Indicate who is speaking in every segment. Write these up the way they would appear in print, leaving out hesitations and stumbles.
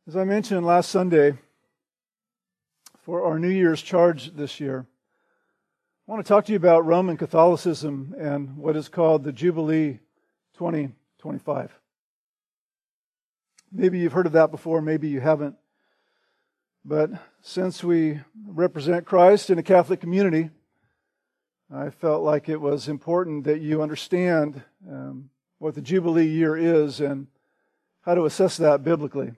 Speaker 1: As I mentioned last Sunday, for our New Year's charge this year, I want to talk to you about Roman Catholicism and what is called the Jubilee 2025. Maybe you've heard of that before, maybe you haven't. But since we represent Christ in a Catholic community, I felt like it was important that you understand what the Jubilee year is and how to assess that biblically.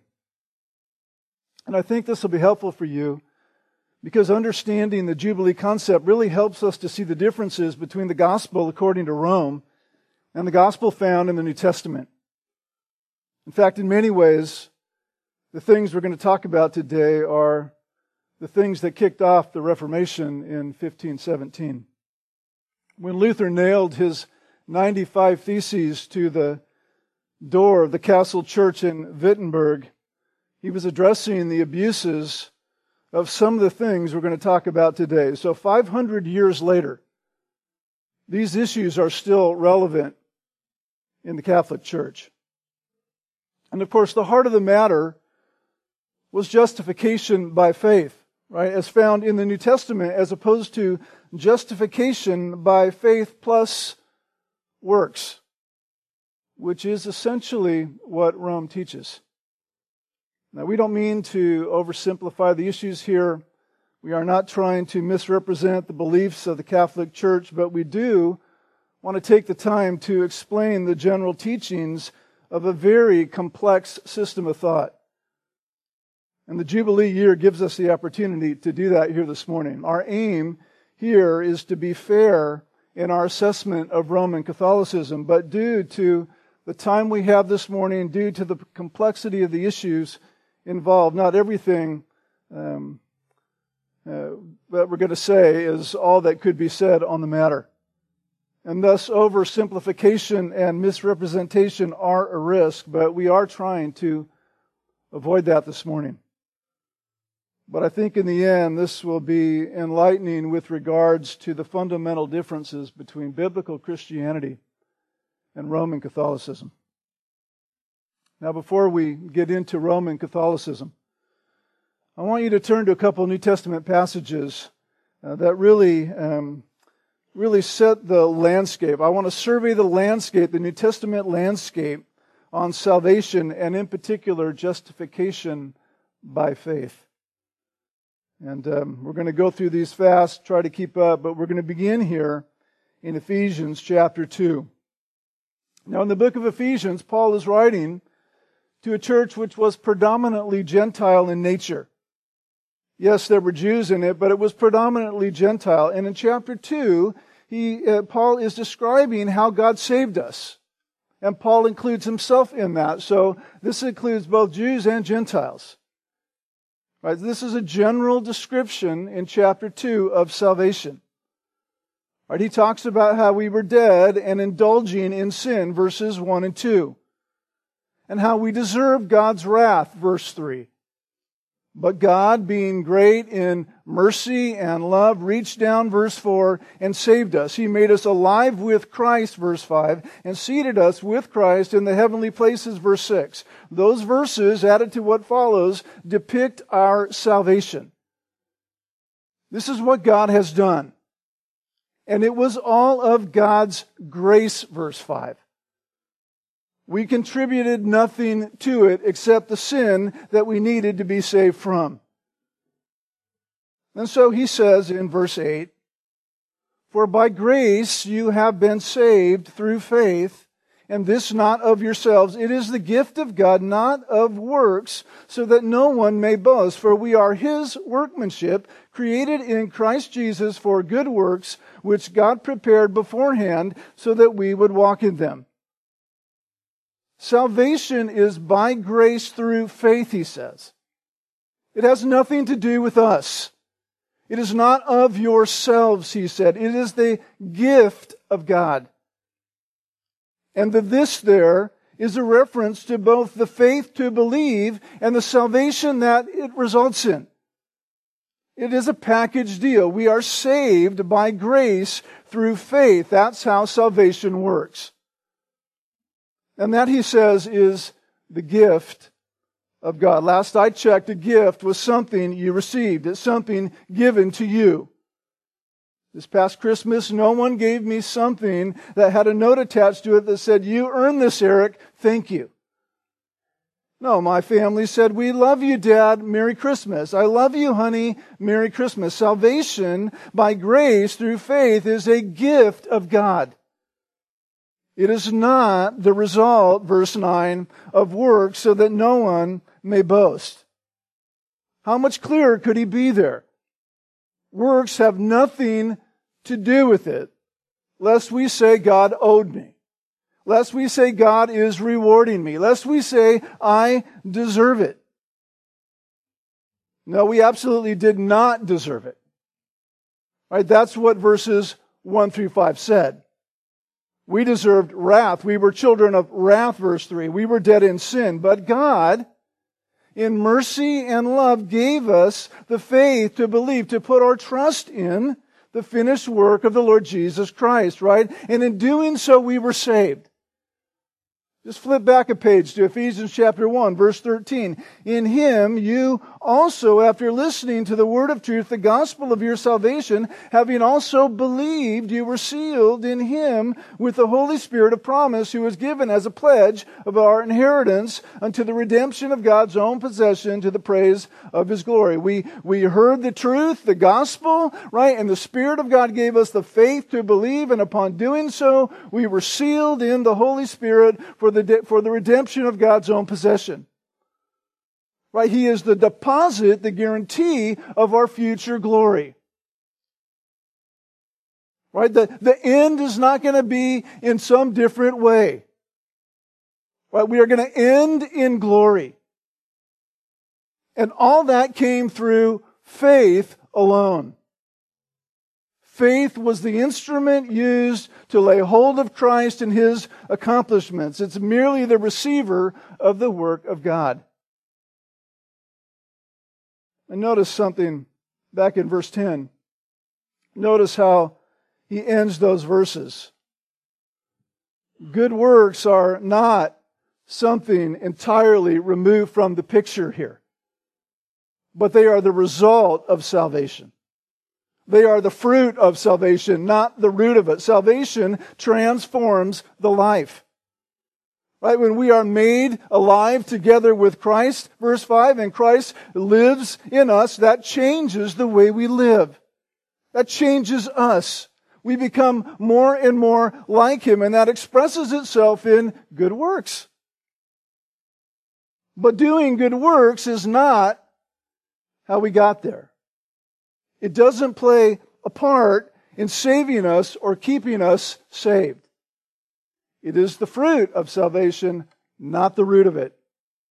Speaker 1: And I think this will be helpful for you because understanding the Jubilee concept really helps us to see the differences between the gospel according to Rome and the gospel found in the New Testament. In fact, in many ways, the things we're going to talk about today are the things that kicked off the Reformation in 1517. When Luther nailed his 95 Theses to the door of the castle church in Wittenberg, he was addressing the abuses of some of the things we're going to talk about today. So 500 years later, these issues are still relevant in the Catholic Church. And of course, the heart of the matter was justification by faith, right? As found in the New Testament, as opposed to justification by faith plus works, which is essentially what Rome teaches. Now, we don't mean to oversimplify the issues here. We are not trying to misrepresent the beliefs of the Catholic Church, but we do want to take the time to explain the general teachings of a very complex system of thought. And the Jubilee year gives us the opportunity to do that here this morning. Our aim here is to be fair in our assessment of Roman Catholicism, but due to the time we have this morning, due to the complexity of the issues involved, not everything that we're going to say is all that could be said on the matter. And thus, oversimplification and misrepresentation are a risk, but we are trying to avoid that this morning. But I think in the end, this will be enlightening with regards to the fundamental differences between biblical Christianity and Roman Catholicism. Now, before we get into Roman Catholicism, I want you to turn to a couple of New Testament passages that really set the landscape. I want to survey the landscape, the New Testament landscape on salvation, and in particular, justification by faith. And we're going to go through these fast, try to keep up, but we're going to begin here in Ephesians chapter 2. Now, in the book of Ephesians, Paul is writing to a church which was predominantly Gentile in nature. Yes, there were Jews in it, but it was predominantly Gentile. And in chapter 2, Paul is describing how God saved us. And Paul includes himself in that. So this includes both Jews and Gentiles. Right? This is a general description in chapter 2 of salvation. Right? He talks about how we were dead and indulging in sin, verses 1 and 2. And how we deserve God's wrath, verse 3. But God, being great in mercy and love, reached down, verse 4, and saved us. He made us alive with Christ, verse 5, and seated us with Christ in the heavenly places, verse 6. Those verses, added to what follows, depict our salvation. This is what God has done. And it was all of God's grace, verse 5. We contributed nothing to it except the sin that we needed to be saved from. And so he says in verse 8, "For by grace you have been saved through faith, and this not of yourselves. It is the gift of God, not of works, so that no one may boast. For we are His workmanship, created in Christ Jesus for good works, which God prepared beforehand so that we would walk in them." Salvation is by grace through faith, he says. It has nothing to do with us. It is not of yourselves, he said. It is the gift of God. And the "this" there is a reference to both the faith to believe and the salvation that it results in. It is a package deal. We are saved by grace through faith. That's how salvation works. And that, he says, is the gift of God. Last I checked, a gift was something you received. It's something given to you. This past Christmas, no one gave me something that had a note attached to it that said, "You earned this, Eric. Thank you." No, my family said, "We love you, Dad. Merry Christmas." "I love you, honey. Merry Christmas." Salvation by grace through faith is a gift of God. It is not the result, verse 9, of works so that no one may boast. How much clearer could he be there? Works have nothing to do with it, lest we say God owed me. Lest we say God is rewarding me. Lest we say I deserve it. No, we absolutely did not deserve it. Right? That's what verses 1 through 5 said. We deserved wrath. We were children of wrath, verse 3. We were dead in sin. But God, in mercy and love, gave us the faith to believe, to put our trust in the finished work of the Lord Jesus Christ, right? And in doing so, we were saved. Just flip back a page to Ephesians chapter 1, verse 13. In Him you also, after listening to the word of truth, the gospel of your salvation, having also believed, you were sealed in Him with the Holy Spirit of promise, who was given as a pledge of our inheritance unto the redemption of God's own possession, to the praise of His glory. We heard the truth, the gospel, right? And the Spirit of God gave us the faith to believe, and upon doing so, we were sealed in the Holy Spirit for the redemption of God's own possession. Right? He is the deposit, the guarantee of our future glory. Right? The end is not going to be in some different way. Right? We are going to end in glory. And all that came through faith alone. Faith was the instrument used to lay hold of Christ and His accomplishments. It's merely the receiver of the work of God. And notice something back in verse 10. Notice how he ends those verses. Good works are not something entirely removed from the picture here, but they are the result of salvation. They are the fruit of salvation, not the root of it. Salvation transforms the life. Right? When we are made alive together with Christ, verse 5, and Christ lives in us, that changes the way we live. That changes us. We become more and more like Him, and that expresses itself in good works. But doing good works is not how we got there. It doesn't play a part in saving us or keeping us saved. It is the fruit of salvation, not the root of it.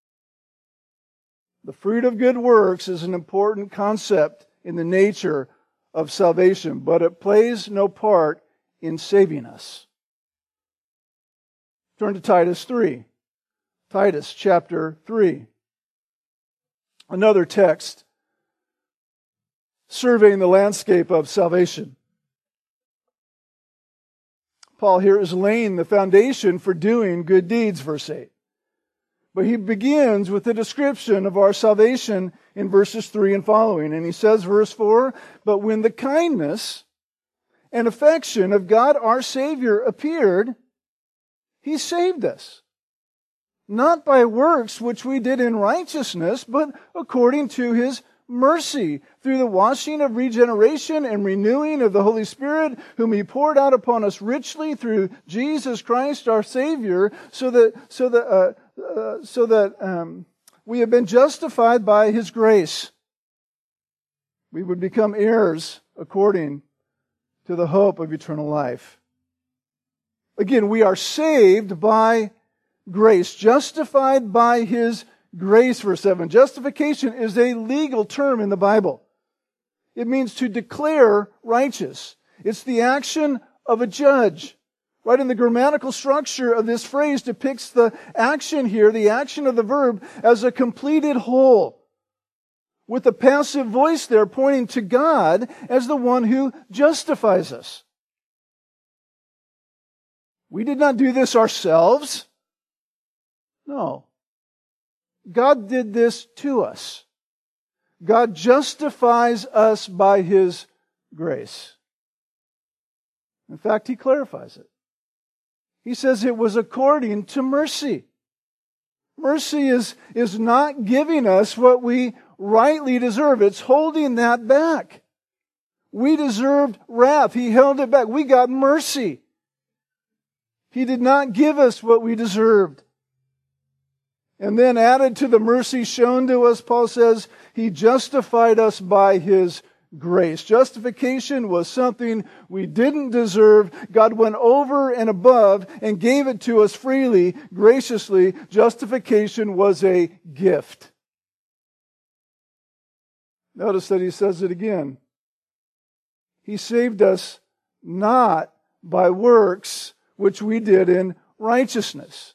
Speaker 1: The fruit of good works is an important concept in the nature of salvation, but it plays no part in saving us. Turn to Titus 3. Titus chapter 3. Another text surveying the landscape of salvation. Paul here is laying the foundation for doing good deeds, verse 8. But he begins with a description of our salvation in verses 3 and following. And he says, verse 4, "But when the kindness and affection of God our Savior appeared, He saved us, not by works which we did in righteousness, but according to His mercy, through the washing of regeneration and renewing of the Holy Spirit, whom He poured out upon us richly through Jesus Christ our Savior, so that we have been justified by His grace. We would become heirs according to the hope of eternal life." Again, we are saved by grace, justified by His grace, verse 7. Justification is a legal term in the Bible. It means to declare righteous. It's the action of a judge. Right? And the grammatical structure of this phrase depicts the action here, the action of the verb, as a completed whole, with the passive voice there pointing to God as the one who justifies us. We did not do this ourselves. No. God did this to us. God justifies us by His grace. In fact, He clarifies it. He says it was according to mercy. Mercy is not giving us what we rightly deserve. It's holding that back. We deserved wrath. He held it back. We got mercy. He did not give us what we deserved. And then added to the mercy shown to us, Paul says, He justified us by His grace. Justification was something we didn't deserve. God went over and above and gave it to us freely, graciously. Justification was a gift. Notice that he says it again. He saved us not by works which we did in righteousness.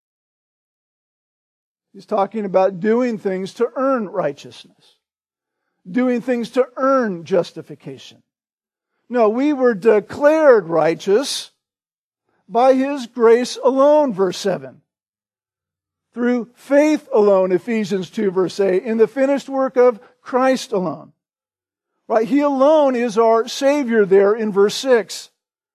Speaker 1: He's talking about doing things to earn righteousness. Doing things to earn justification. No, we were declared righteous by His grace alone, verse 7. Through faith alone, Ephesians 2, verse 8, in the finished work of Christ alone. Right? He alone is our Savior there in verse 6.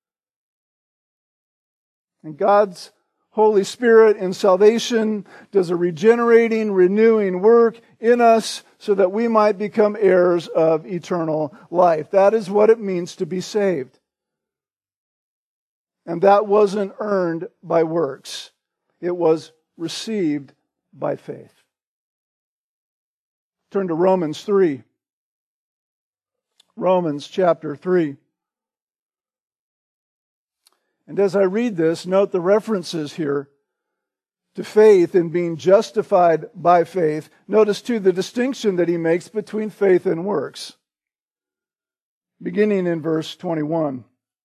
Speaker 1: And God's Holy Spirit in salvation does a regenerating, renewing work in us so that we might become heirs of eternal life. That is what it means to be saved. And that wasn't earned by works. It was received by faith. Turn to Romans 3. Romans chapter 3. And as I read this, note the references here to faith and being justified by faith. Notice too the distinction that he makes between faith and works. Beginning in verse 21.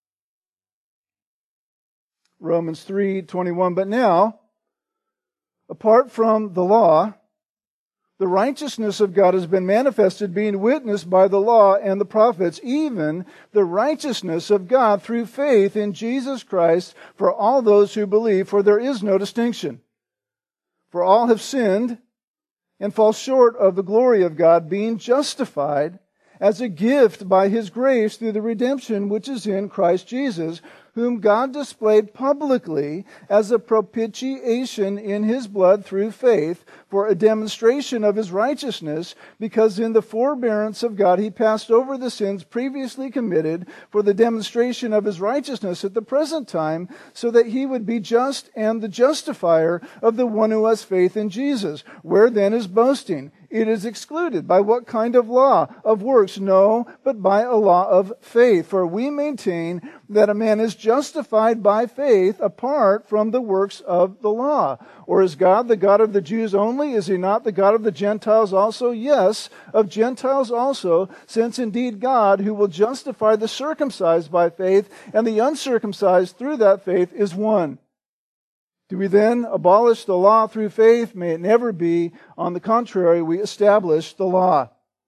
Speaker 1: Romans 3:21. But now, apart from the law, the righteousness of God has been manifested, being witnessed by the law and the prophets, even the righteousness of God through faith in Jesus Christ for all those who believe, for there is no distinction. For all have sinned and fall short of the glory of God, being justified as a gift by His grace through the redemption which is in Christ Jesus, whom God displayed publicly as a propitiation in His blood through faith for a demonstration of His righteousness, because in the forbearance of God He passed over the sins previously committed for the demonstration of His righteousness at the present time, so that He would be just and the justifier of the one who has faith in Jesus. Where then is boasting? It is excluded. By what kind of law? Of works? No, but by a law of faith. For we maintain that a man is justified by faith apart from the works of the law. Or is God the God of the Jews only? Is He not the God of the Gentiles also? Yes, of Gentiles also, since indeed God, who will justify the circumcised by faith and the uncircumcised through that faith, is one. Do we then abolish the law through faith? May it never be. On the contrary, we establish the law.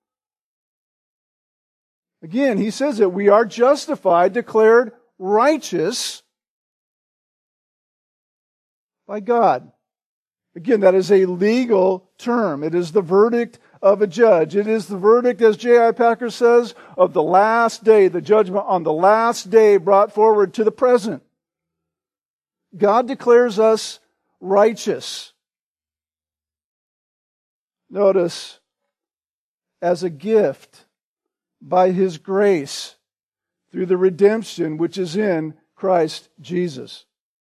Speaker 1: Again, he says that we are justified, declared righteous by God. Again, that is a legal term. It is the verdict of a judge. It is the verdict, as J.I. Packer says, of the last day, the judgment on the last day brought forward to the present. God declares us righteous. Notice, as a gift by His grace through the redemption which is in Christ Jesus.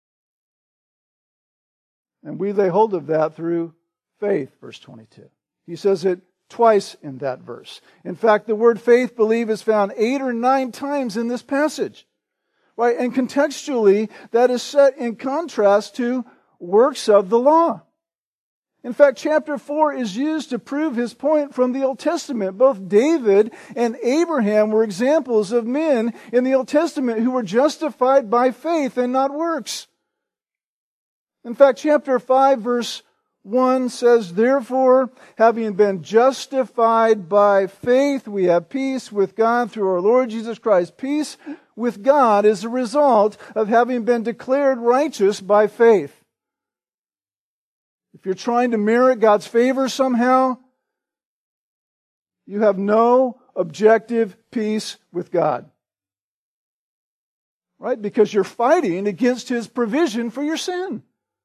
Speaker 1: And we lay hold of that through faith, verse 22. He says it twice in that verse. In fact, the word faith, believe, is found 8 or 9 times in this passage. Right? And contextually, that is set in contrast to works of the law. In fact, chapter 4 is used to prove his point from the Old Testament. Both David and Abraham were examples of men in the Old Testament who were justified by faith and not works. In fact, chapter 5, verse 1 says, therefore, having been justified by faith, we have peace with God through our Lord Jesus Christ. Peace with God is a result of having been declared righteous by faith. if you're trying to merit God's favor somehow, you have no objective peace with God. Right? Because you're fighting against His provision for your sin.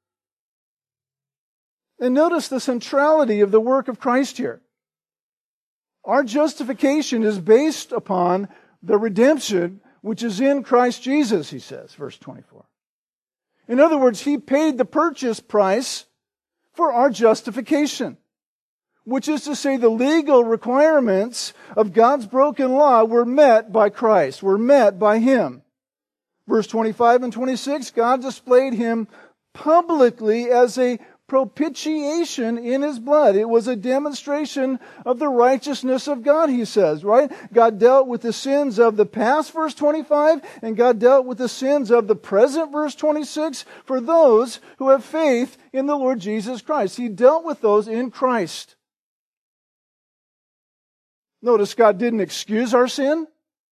Speaker 1: And notice the centrality of the work of Christ here. Our justification is based upon the redemption which is in Christ Jesus, he says, verse 24. In other words, He paid the purchase price for our justification, which is to say the legal requirements of God's broken law were met by Christ, were met by Him. Verse 25 and 26, God displayed Him publicly as a propitiation in His blood. It was a demonstration of the righteousness of God, he says, right? God dealt with the sins of the past, verse 25, and God dealt with the sins of the present, verse 26, for those who have faith in the Lord Jesus Christ. He dealt with those in Christ. Notice God didn't excuse our sin.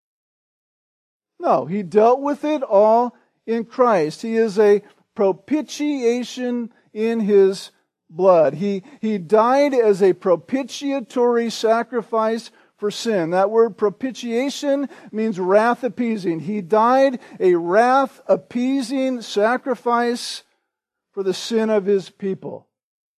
Speaker 1: No, He dealt with it all in Christ. He is a propitiation in His blood. He died as a propitiatory sacrifice for sin. That word propitiation means wrath appeasing. He died a wrath appeasing sacrifice for the sin of His people.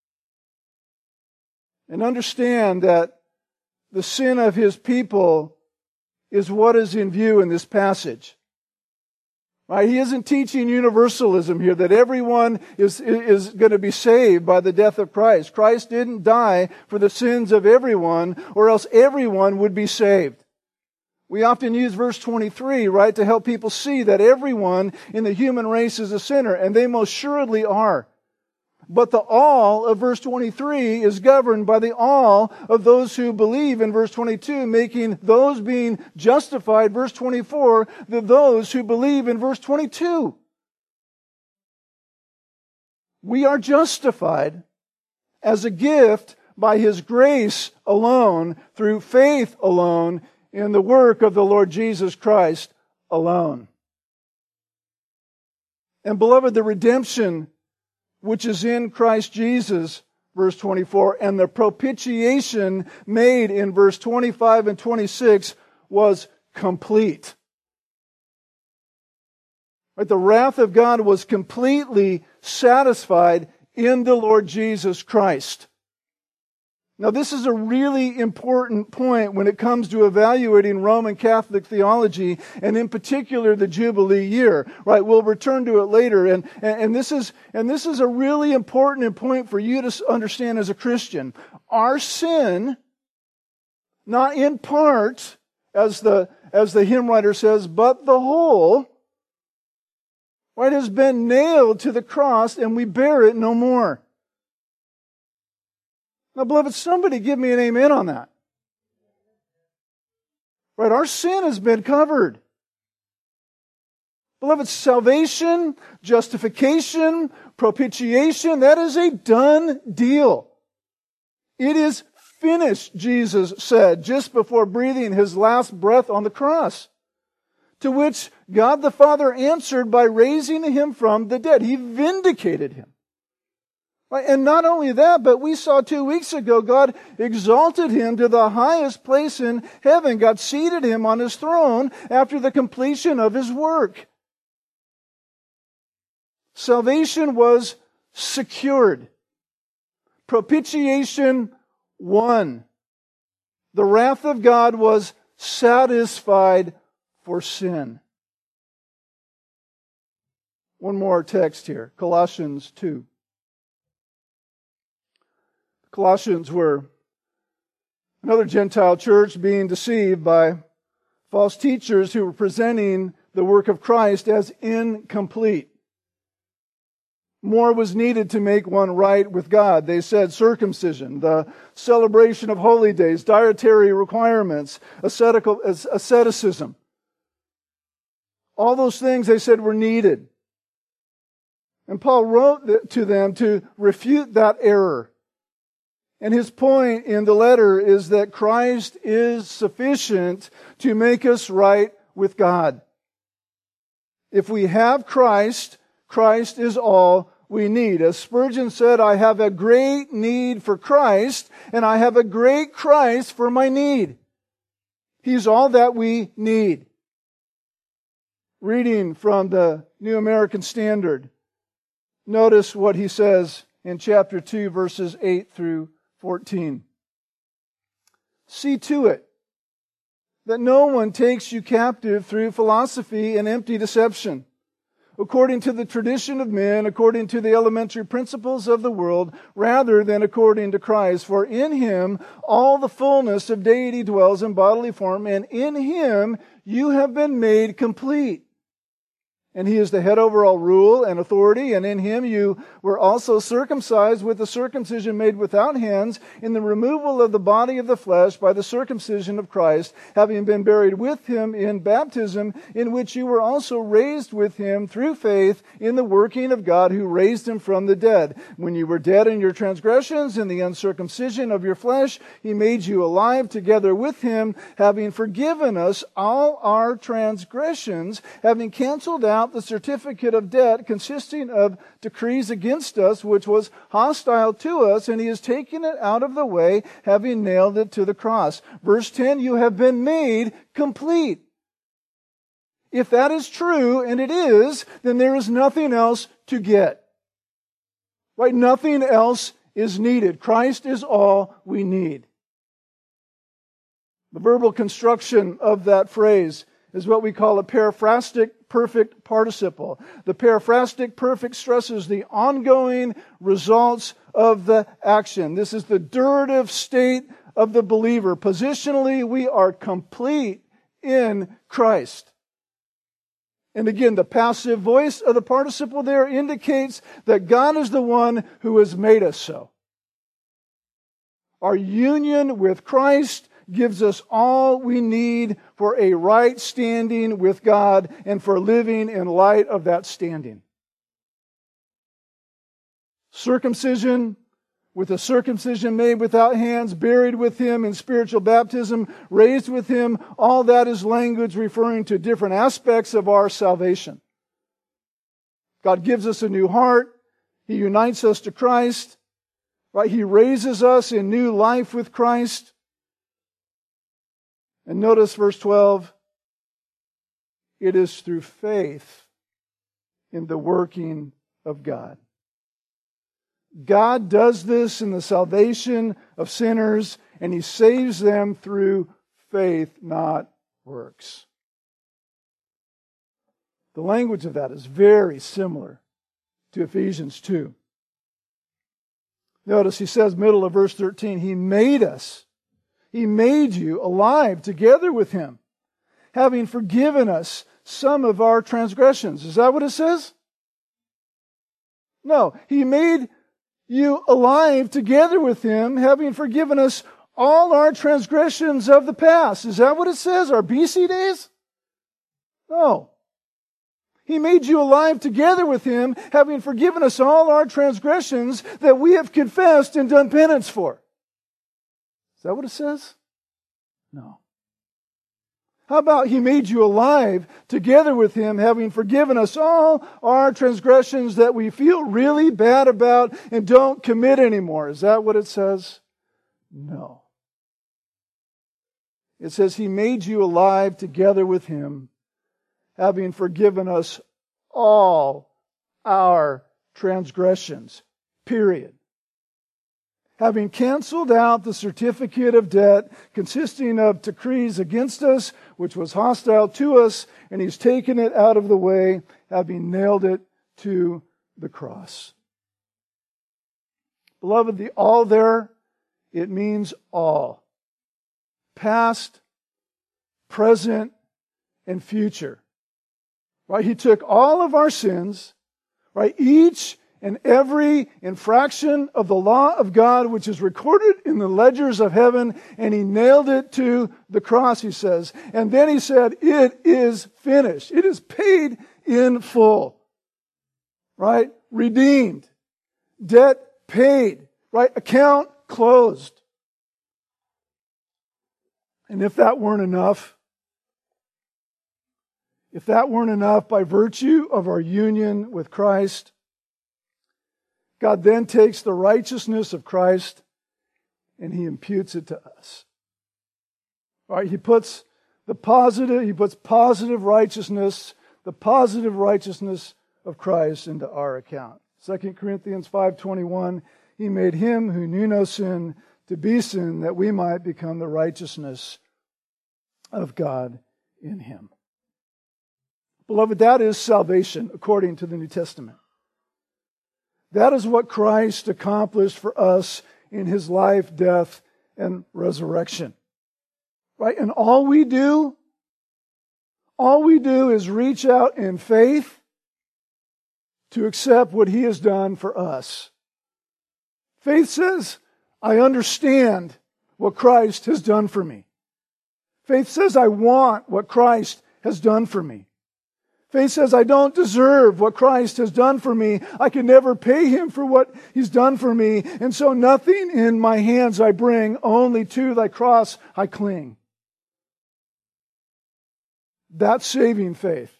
Speaker 1: And understand that the sin of His people is what is in view in this passage. Right? He isn't teaching universalism here, that everyone is going to be saved by the death of Christ. Christ didn't die for the sins of everyone, or else everyone would be saved. We often use verse 23, right, to help people see that everyone in the human race is a sinner, and they most surely are. But the all of verse 23 is governed by the all of those who believe in verse 22, making those being justified, verse 24, those who believe in verse 22. We are justified as a gift by His grace alone, through faith alone, in the work of the Lord Jesus Christ alone. And beloved, the redemption which is in Christ Jesus, verse 24, and the propitiation made in verse 25 and 26 was complete. Right? The wrath of God was completely satisfied in the Lord Jesus Christ. Now, this is a really important point when it comes to evaluating Roman Catholic theology, and in particular the Jubilee year. Right? We'll return to it later, and this is a really important point for you to understand as a Christian. Our sin, not in part, as the hymn writer says, but the whole, right, has been nailed to the cross, and we bear it no more. Now, beloved, somebody give me an amen on that. Right, our sin has been covered. Beloved, salvation, justification, propitiation, that is a done deal. It is finished, Jesus said, just before breathing His last breath on the cross. To which God the Father answered by raising Him from the dead. He vindicated Him. And not only that, but we saw 2 weeks ago, God exalted Him to the highest place in heaven. God seated Him on His throne after the completion of His work. Salvation was secured. Propitiation won. The wrath of God was satisfied for sin. One more text here, Colossians 2. Colossians were another Gentile church being deceived by false teachers who were presenting the work of Christ as incomplete. More was needed to make one right with God. They said circumcision, the celebration of holy days, dietary requirements, asceticism. All those things they said were needed. And Paul wrote to them to refute that error. And his point in the letter is that Christ is sufficient to make us right with God. If we have Christ, Christ is all we need. As Spurgeon said, I have a great need for Christ, and I have a great Christ for my need. He's all that we need. Reading from the New American Standard, notice what he says in chapter 2, verses 8 through 14. See to it that no one takes you captive through philosophy and empty deception, according to the tradition of men, according to the elementary principles of the world, rather than according to Christ. For in Him all the fullness of deity dwells in bodily form, and in Him you have been made complete. And He is the head over all rule and authority, and in Him you were also circumcised with the circumcision made without hands, in the removal of the body of the flesh by the circumcision of Christ, having been buried with Him in baptism, in which you were also raised with Him through faith in the working of God who raised Him from the dead. When you were dead in your transgressions and the uncircumcision of your flesh, He made you alive together with Him, having forgiven us all our transgressions, having canceled out the certificate of debt consisting of decrees against us, which was hostile to us, and He has taken it out of the way, having nailed it to the cross. Verse 10, you have been made complete. If that is true, and it is, then there is nothing else to get. Right? Nothing else is needed. Christ is all we need. The verbal construction of that phrase is what we call a periphrastic perfect participle. The periphrastic perfect stresses the ongoing results of the action. This is the durative state of the believer. Positionally, we are complete in Christ. And again, the passive voice of the participle there indicates that God is the one who has made us so. Our union with Christ gives us all we need for a right standing with God and for living in light of that standing. Circumcision, with a circumcision made without hands, buried with Him in spiritual baptism, raised with Him, all that is language referring to different aspects of our salvation. God gives us a new heart. He unites us to Christ. Right? He raises us in new life with Christ. And notice verse 12, it is through faith in the working of God. God does this in the salvation of sinners, and He saves them through faith, not works. The language of that is very similar to Ephesians 2. Notice he says, middle of verse 13, He made us. He made you alive together with Him, having forgiven us some of our transgressions. Is that what it says? No. He made you alive together with Him, having forgiven us all our transgressions of the past. Is that what it says? Our BC days? No. He made you alive together with Him, having forgiven us all our transgressions that we have confessed and done penance for. Is that what it says? No. How about He made you alive together with Him, having forgiven us all our transgressions that we feel really bad about and don't commit anymore? Is that what it says? No. It says He made you alive together with Him, having forgiven us all our transgressions. Period. Having canceled out the certificate of debt consisting of decrees against us, which was hostile to us, and He's taken it out of the way, having nailed it to the cross. Beloved, the all there, it means all. Past, present, and future. Right? He took all of our sins, right? Each and every infraction of the law of God, which is recorded in the ledgers of heaven, and He nailed it to the cross, he says. And then He said, it is finished. It is paid in full. Right? Redeemed. Debt paid. Right? Account closed. And if that weren't enough, by virtue of our union with Christ, God then takes the righteousness of Christ and He imputes it to us. All right, He puts positive righteousness, the positive righteousness of Christ into our account. 2 Corinthians 5:21, He made Him who knew no sin to be sin, that we might become the righteousness of God in Him. Beloved, that is salvation according to the New Testament. That is what Christ accomplished for us in His life, death, and resurrection. Right? And all we do is reach out in faith to accept what He has done for us. Faith says, I understand what Christ has done for me. Faith says, I want what Christ has done for me. Faith says, I don't deserve what Christ has done for me. I can never pay Him for what He's done for me. And so nothing in my hands I bring, only to Thy cross I cling. That's saving faith.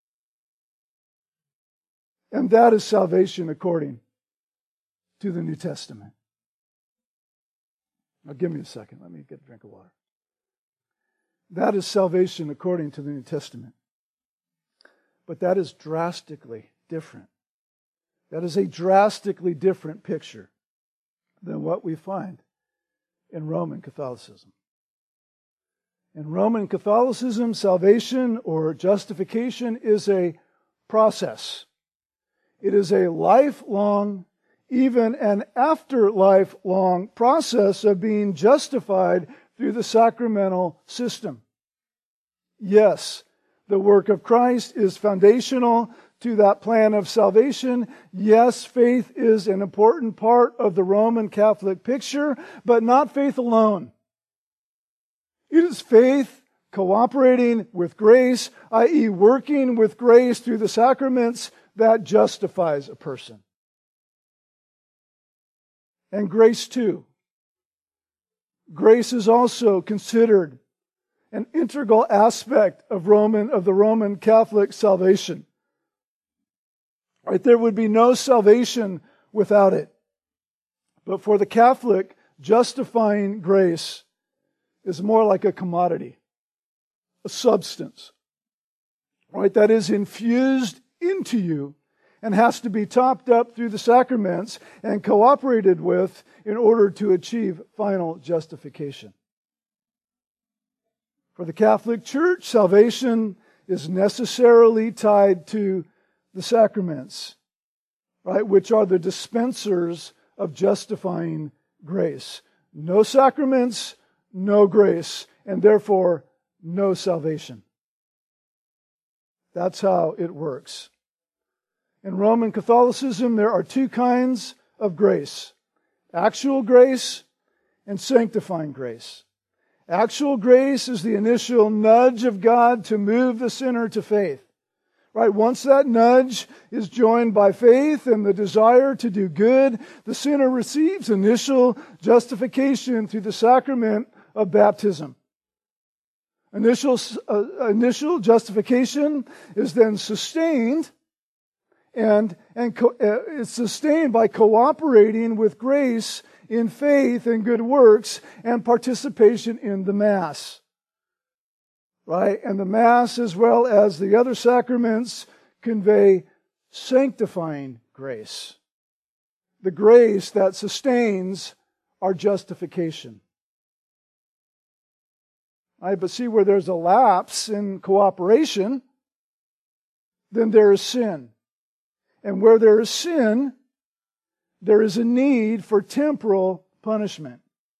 Speaker 1: And that is salvation according to the New Testament. Now give me a second. Let me get a drink of water. That is salvation according to the New Testament. But that is drastically different. That is a drastically different picture than what we find in Roman Catholicism. In Roman Catholicism, salvation or justification is a process. It is a lifelong, even an afterlife-long process of being justified through the sacramental system. Yes, the work of Christ is foundational to that plan of salvation. Yes, faith is an important part of the Roman Catholic picture, but not faith alone. It is faith cooperating with grace, i.e., working with grace through the sacraments, that justifies a person. And grace too. Grace is also considered an integral aspect of the Roman Catholic salvation. Right? There would be no salvation without it. But for the Catholic, justifying grace is more like a commodity, a substance, right? That is infused into you and has to be topped up through the sacraments and cooperated with in order to achieve final justification. For the Catholic Church, salvation is necessarily tied to the sacraments, right, which are the dispensers of justifying grace. No sacraments, no grace, and therefore no salvation. That's how it works. In Roman Catholicism, there are two kinds of grace: actual grace and sanctifying grace. Actual grace is the initial nudge of God to move the sinner to faith. Right? Once that nudge is joined by faith and the desire to do good, the sinner receives initial justification through the sacrament of baptism. Initial justification is then sustained, and it's sustained by cooperating with grace in faith and good works and participation in the Mass. Right? And the Mass, as well as the other sacraments, convey sanctifying grace. The grace that sustains our justification. Right? But see, where there's a lapse in cooperation, then there is sin. And where there is sin, there is a need for temporal punishment.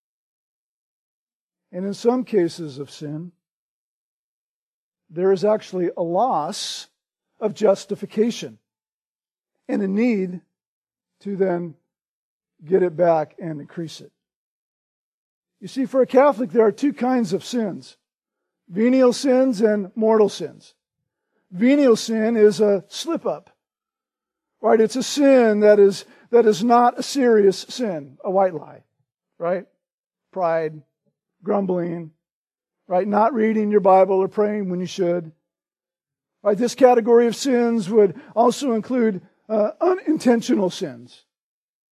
Speaker 1: And in some cases of sin, there is actually a loss of justification and a need to then get it back and increase it. You see, for a Catholic, there are two kinds of sins: venial sins and mortal sins. Venial sin is a slip-up. Right? It's a sin that is not a serious sin, a white lie. Right? Pride, grumbling, right? Not reading your Bible or praying when you should. Right? This category of sins would also include unintentional sins.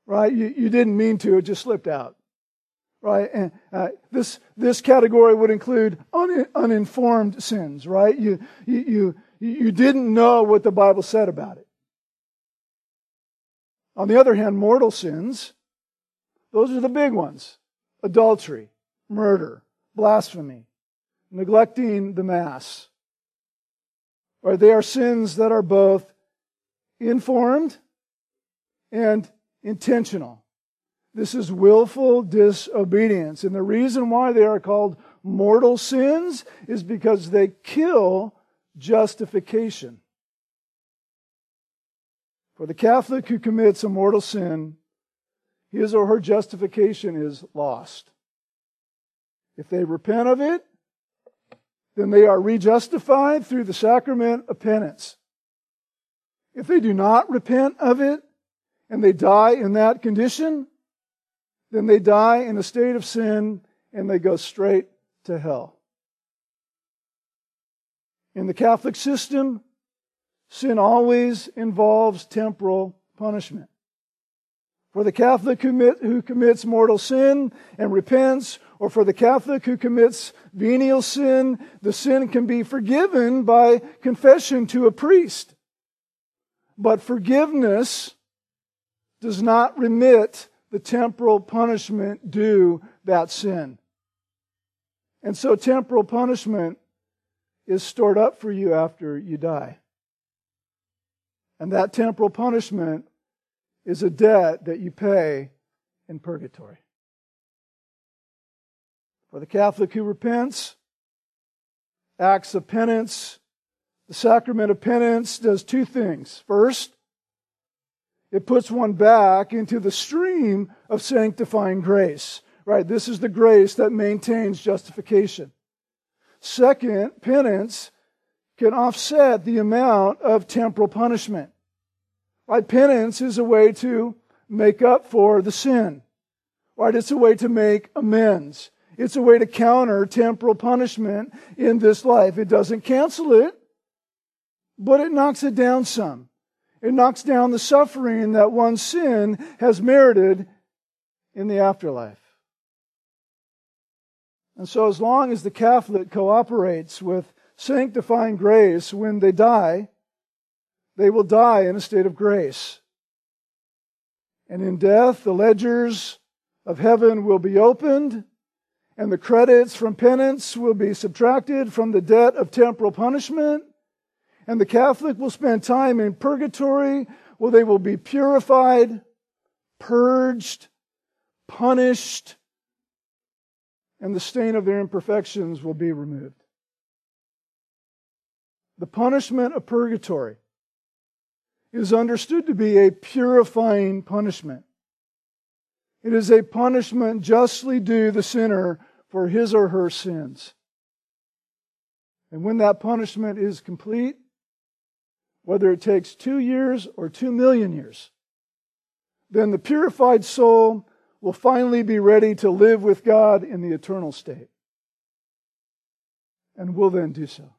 Speaker 1: right? You didn't mean to, it just slipped out, right? And this category would include uninformed sins, right? You didn't know what the Bible said about it. On the other hand, mortal sins, those are the big ones. Adultery, murder, blasphemy, neglecting the Mass. Right? They are sins that are both informed and intentional. This is willful disobedience. And the reason why they are called mortal sins is because they kill justification. For the Catholic who commits a mortal sin, his or her justification is lost. If they repent of it, then they are rejustified through the sacrament of penance. If they do not repent of it, and they die in that condition, then they die in a state of sin and they go straight to hell. In the Catholic system, sin always involves temporal punishment. For the Catholic who commits mortal sin and repents, or for the Catholic who commits venial sin, the sin can be forgiven by confession to a priest. But forgiveness does not remit the temporal punishment due that sin. And so temporal punishment is stored up for you after you die. And that temporal punishment is a debt that you pay in purgatory. For the Catholic who repents, acts of penance, the sacrament of penance does two things. First, it puts one back into the stream of sanctifying grace. Right? This is the grace that maintains justification. Second, penance can offset the amount of temporal punishment. Right? Penance is a way to make up for the sin. Right? It's a way to make amends. It's a way to counter temporal punishment in this life. It doesn't cancel it, but it knocks it down some. It knocks down the suffering that one's sin has merited in the afterlife. And so as long as the Catholic cooperates with sanctifying grace when they die, they will die in a state of grace. And in death, the ledgers of heaven will be opened, and the credits from penance will be subtracted from the debt of temporal punishment, and the Catholic will spend time in purgatory where they will be purified, purged, punished, and the stain of their imperfections will be removed. The punishment of purgatory is understood to be a purifying punishment. It is a punishment justly due the sinner for his or her sins. And when that punishment is complete, whether it takes 2 years or 2 million years, then the purified soul will finally be ready to live with God in the eternal state. And will then do so.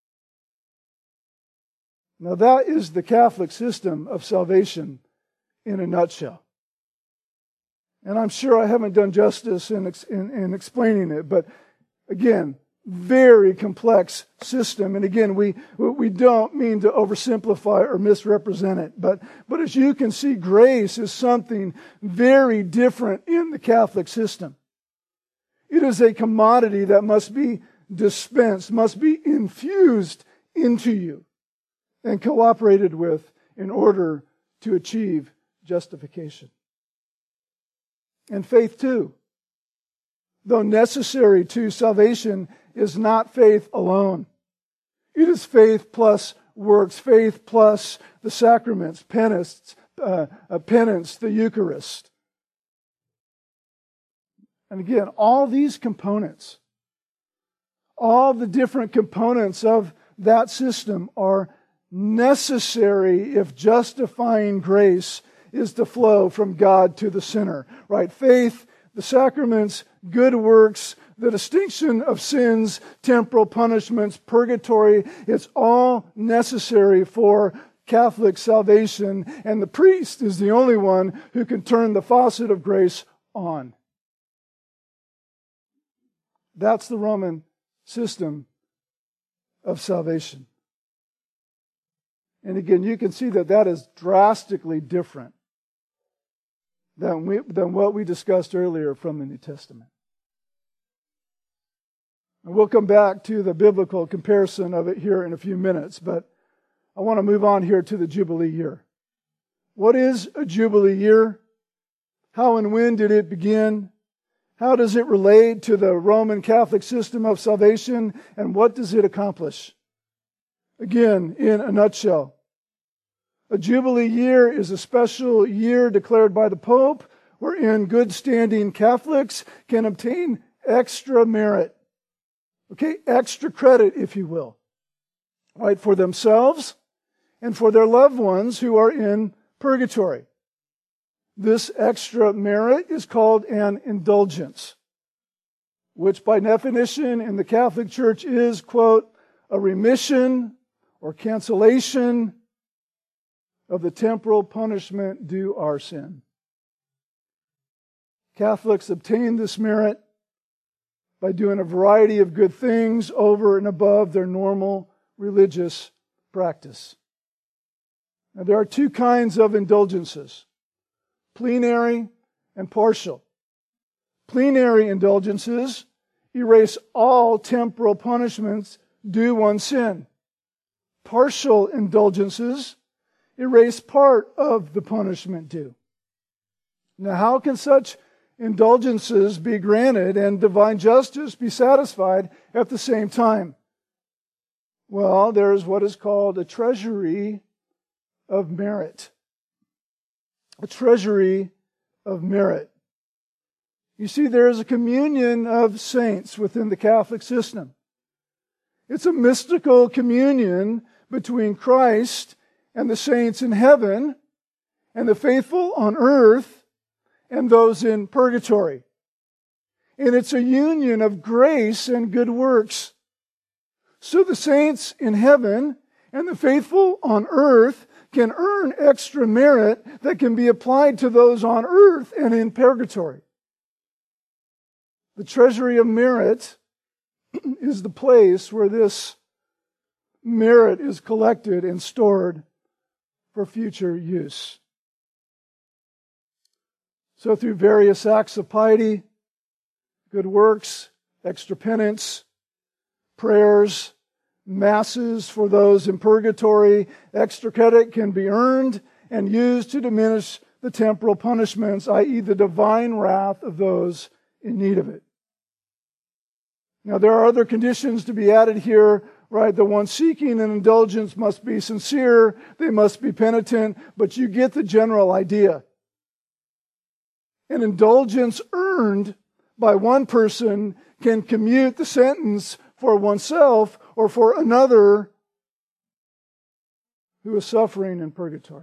Speaker 1: Now that is the Catholic system of salvation in a nutshell. And I'm sure I haven't done justice in explaining it, but again, very complex system. And again, we don't mean to oversimplify or misrepresent it. But as you can see, grace is something very different in the Catholic system. It is a commodity that must be dispensed, must be infused into you and cooperated with in order to achieve justification. And faith too, though necessary to salvation, is not faith alone. It is faith plus works, faith plus the sacraments, penance, the Eucharist. And again, all these components, all the different components of that system are necessary if justifying grace is to flow from God to the sinner. Right? Faith, the sacraments, good works, the distinction of sins, temporal punishments, purgatory, it's all necessary for Catholic salvation, and the priest is the only one who can turn the faucet of grace on. That's the Roman system of salvation. And again, you can see that that is drastically different than what we discussed earlier from the New Testament. And we'll come back to the biblical comparison of it here in a few minutes, but I want to move on here to the Jubilee year. What is a Jubilee year? How and when did it begin? How does it relate to the Roman Catholic system of salvation? And what does it accomplish? Again, in a nutshell, a Jubilee year is a special year declared by the Pope wherein good-standing Catholics can obtain extra merit. Okay, extra credit, if you will. Right, for themselves and for their loved ones who are in purgatory. This extra merit is called an indulgence, which by definition in the Catholic Church is, quote, a remission or cancellation of the temporal punishment due our sin. Catholics obtain this merit by doing a variety of good things over and above their normal religious practice. Now, there are two kinds of indulgences, plenary and partial. Plenary indulgences erase all temporal punishments due one's sin. Partial indulgences erase part of the punishment due. Now, how can such indulgences be granted and divine justice be satisfied at the same time? Well, there is what is called a treasury of merit. A treasury of merit. You see, there is a communion of saints within the Catholic system. It's a mystical communion between Christ and the saints in heaven and the faithful on earth and those in purgatory. And it's a union of grace and good works. So the saints in heaven and the faithful on earth can earn extra merit that can be applied to those on earth and in purgatory. The treasury of merit is the place where this merit is collected and stored for future use. So through various acts of piety, good works, extra penance, prayers, masses for those in purgatory, extra credit can be earned and used to diminish the temporal punishments, i.e. the divine wrath of those in need of it. Now there are other conditions to be added here, right? The one seeking an indulgence must be sincere, they must be penitent, but you get the general idea. An indulgence earned by one person can commute the sentence for oneself or for another who is suffering in purgatory.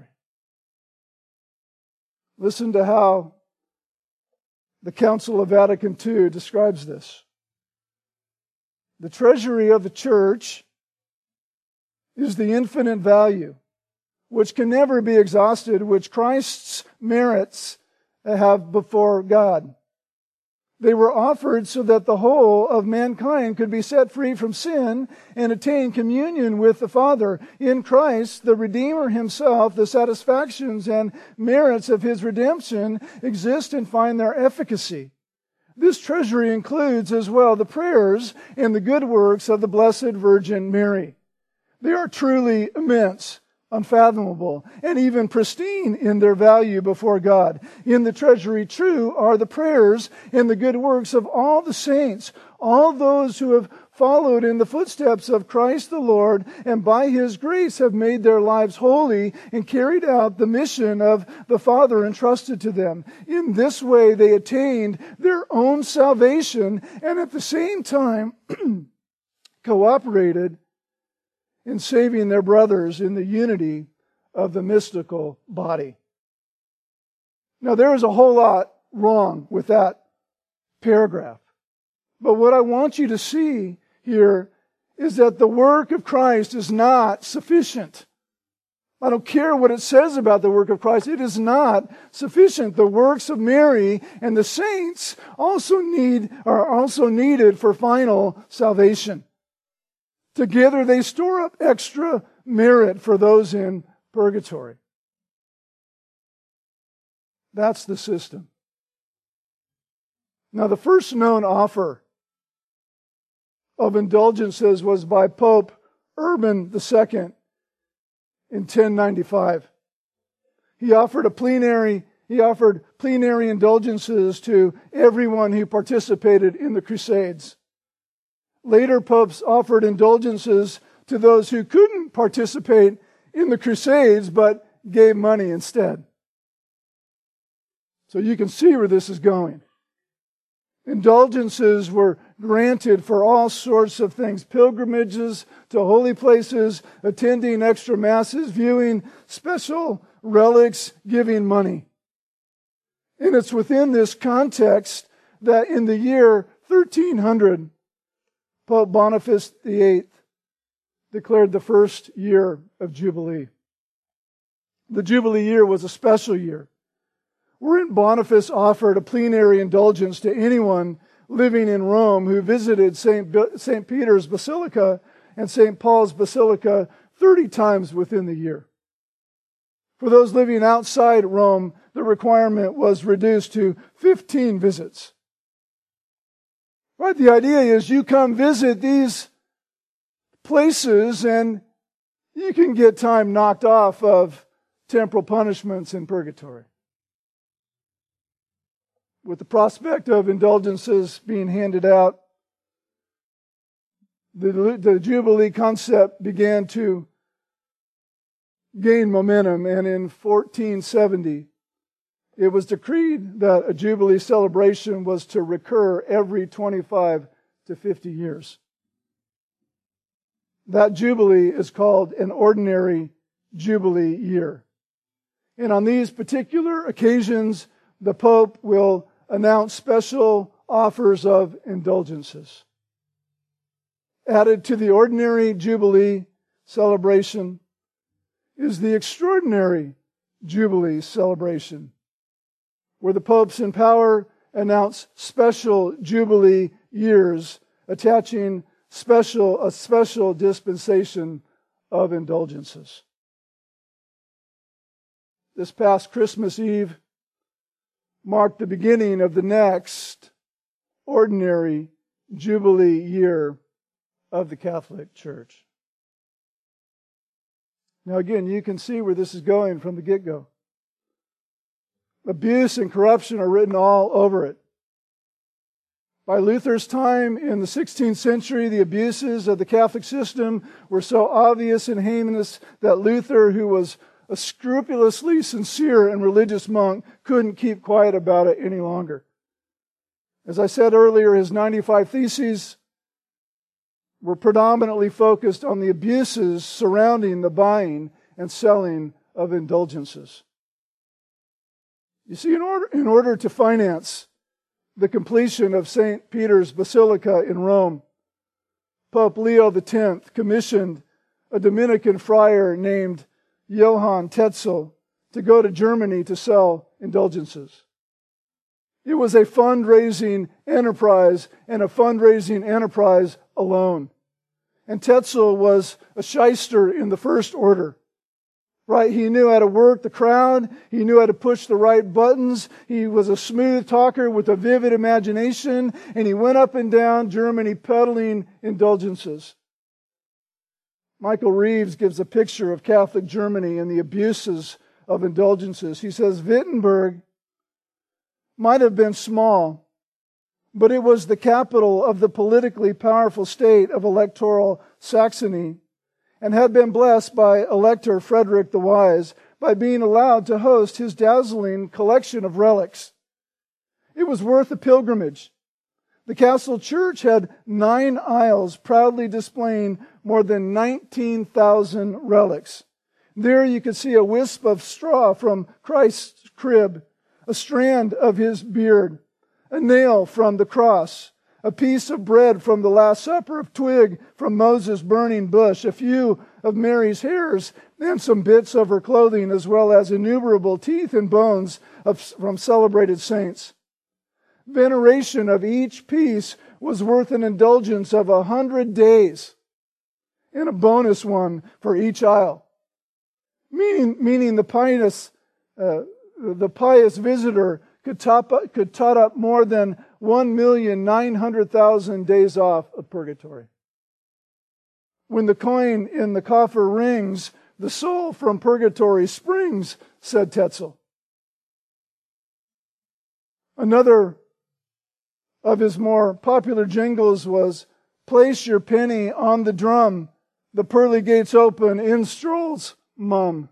Speaker 1: Listen to how the Council of Vatican II describes this. The treasury of the church is the infinite value, which can never be exhausted, which Christ's merits have before God. They were offered so that the whole of mankind could be set free from sin and attain communion with the Father. In Christ, the Redeemer himself, the satisfactions and merits of his redemption exist and find their efficacy. This treasury includes as well the prayers and the good works of the Blessed Virgin Mary. They are truly immense, unfathomable, and even pristine in their value before God. In the treasury, true, are the prayers and the good works of all the saints, all those who have followed in the footsteps of Christ the Lord, and by His grace have made their lives holy and carried out the mission of the Father entrusted to them. In this way, they attained their own salvation and at the same time cooperated in saving their brothers in the unity of the mystical body. Now, there is a whole lot wrong with that paragraph. But what I want you to see here is that the work of Christ is not sufficient. I don't care what it says about the work of Christ. It is not sufficient. The works of Mary and the saints are also needed for final salvation. Together they store up extra merit for those in purgatory. That's the system. Now, the first known offer of indulgences was by Pope Urban II in 1095. He offered plenary indulgences to everyone who participated in the Crusades. Later popes offered indulgences to those who couldn't participate in the Crusades but gave money instead. So you can see where this is going. Indulgences were granted for all sorts of things: pilgrimages to holy places, attending extra masses, viewing special relics, giving money. And it's within this context that in the year 1300, Pope Boniface VIII declared the first year of Jubilee. The Jubilee year was a special year, wherein Boniface offered a plenary indulgence to anyone living in Rome who visited St. Peter's Basilica and St. Paul's Basilica 30 times within the year. For those living outside Rome, the requirement was reduced to 15 visits. Right? The idea is you come visit these places and you can get time knocked off of temporal punishments in purgatory. With the prospect of indulgences being handed out, the Jubilee concept began to gain momentum, and in 1470, it was decreed that a Jubilee celebration was to recur every 25 to 50 years. That Jubilee is called an ordinary Jubilee year. And on these particular occasions, the Pope will announce special offers of indulgences. Added to the ordinary Jubilee celebration is the extraordinary Jubilee celebration, where the popes in power announce special Jubilee years, attaching a special dispensation of indulgences. This past Christmas Eve marked the beginning of the next ordinary Jubilee year of the Catholic Church. Now again, you can see where this is going from the get-go. Abuse and corruption are written all over it. By Luther's time in the 16th century, the abuses of the Catholic system were so obvious and heinous that Luther, who was a scrupulously sincere and religious monk, couldn't keep quiet about it any longer. As I said earlier, his 95 Theses were predominantly focused on the abuses surrounding the buying and selling of indulgences. You see, in order to finance the completion of St. Peter's Basilica in Rome, Pope Leo X commissioned a Dominican friar named Johann Tetzel to go to Germany to sell indulgences. It was a fundraising enterprise, and a fundraising enterprise alone. And Tetzel was a shyster in the first order. Right? He knew how to work the crowd. He knew how to push the right buttons. He was a smooth talker with a vivid imagination, and he went up and down Germany peddling indulgences. Michael Reeves gives a picture of Catholic Germany and the abuses of indulgences. He says, Wittenberg might have been small, but it was the capital of the politically powerful state of Electoral Saxony, and had been blessed by Elector Frederick the Wise by being allowed to host his dazzling collection of relics. It was worth a pilgrimage. The castle church had 9 aisles proudly displaying more than 19,000 relics. There you could see a wisp of straw from Christ's crib, a strand of his beard, a nail from the cross, a piece of bread from the Last Supper, a twig from Moses' burning bush, a few of Mary's hairs, and some bits of her clothing, as well as innumerable teeth and bones from celebrated saints. Veneration of each piece was worth an indulgence of 100 days, and a bonus one for each aisle. Meaning the pious visitor could tot up more than 1,900,000 days off of purgatory. When the coin in the coffer rings, the soul from purgatory springs, said Tetzel. Another of his more popular jingles was, "Place your penny on the drum, the pearly gates open, in strolls Mum."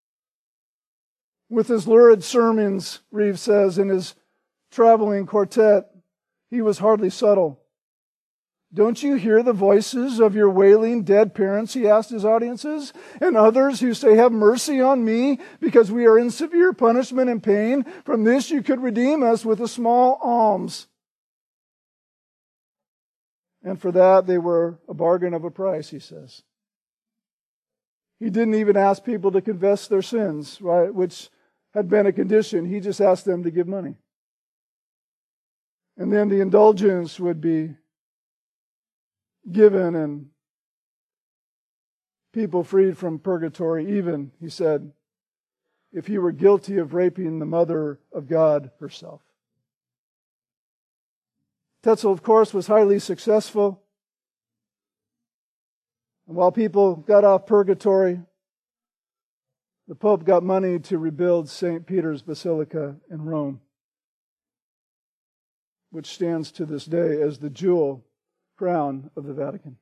Speaker 1: With his lurid sermons, Reeves says, in his traveling quartet, he was hardly subtle. "Don't you hear the voices of your wailing dead parents," he asked his audiences, "and others who say, 'Have mercy on me, because we are in severe punishment and pain. From this you could redeem us with a small alms.'" And for that they were a bargain of a price, he says. He didn't even ask people to confess their sins, right, which had been a condition. He just asked them to give money. And then the indulgence would be given and people freed from purgatory, even, he said, if he were guilty of raping the mother of God herself. Tetzel, of course, was highly successful. And while people got off purgatory, the Pope got money to rebuild St. Peter's Basilica in Rome, which stands to this day as the jewel crown of the Vatican.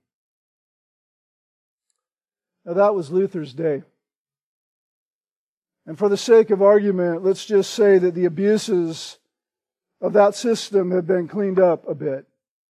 Speaker 1: Now that was Luther's day. And for the sake of argument, let's just say that the abuses of that system have been cleaned up a bit.